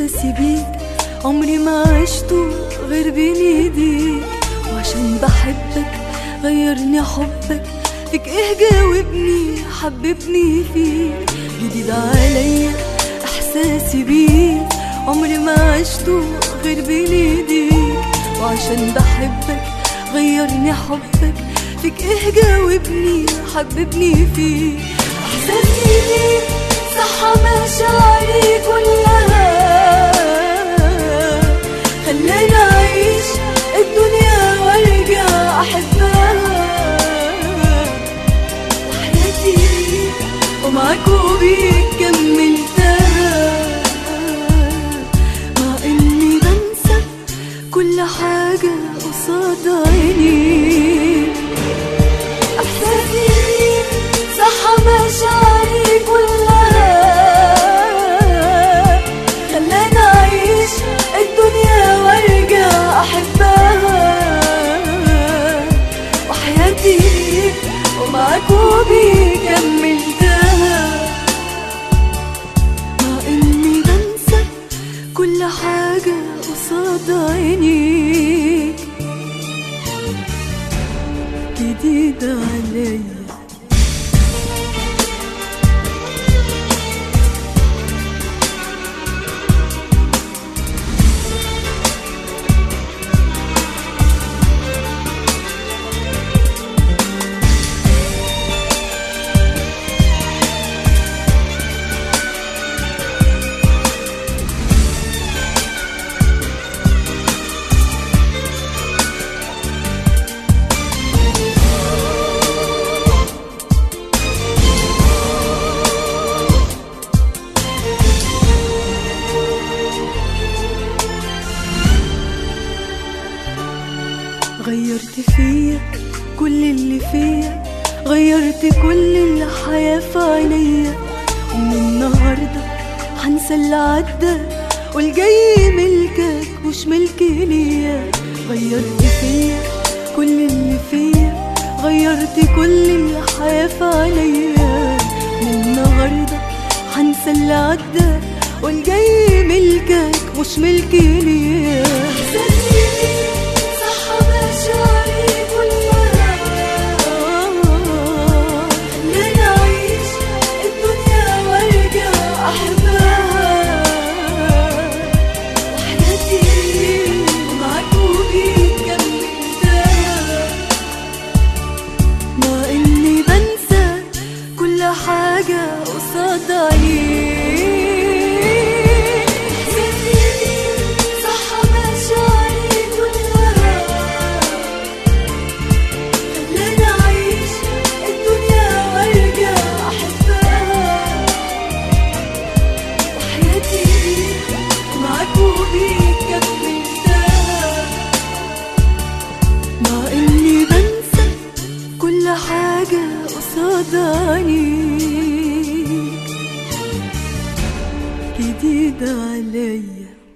إحساسي بيك عمري ما عشته غير بين ايديك، وعشان بحبك غيرني حبك فيك. ايه جاوبني حببني فيك، جديد عليا إحساسي بيك عمري ما عشته غير بين ايديك، وعشان بحبك غيرني حبك فيك. ايه جاوبني حببني فيك. إحساسي بيك صح مشاعري كلها، خلاني أعيش الدنيا وارجع أحبها. وحياتي ليك ومعاك وبيك كملتها، مع إني بنسى كل حاجة قصاد عينيك. إحساسي بيك صح مشاعري كلها، خلاني أعيش الدنيا وارجع أحبها. وحياتي ليك ومعاك وبيك كملتها، مع إني بنسى كل حاجة قصاد عينيك. جديد عليا غيرت فيا كل اللي فيا، غيرت كل الحياة في عينيا. ومن النهاردة هنسى اللي عدى والجاي ملكك مش ملكي ليا. غيرت فيا كل اللي فيا، غيرت كل الحياة في عينيا. من النهاردة هنسى اللي عدى والجاي ملكك مش ملكي ليا. حاجة قصاد عينيك. صح مشاعري كلها، خلاني أعيش الدنيا وارجع أحبها. وحياتي ليك معاك وبيك كملتها، مع إني بنسى كل حاجة قصاد عينيك. جديد عليا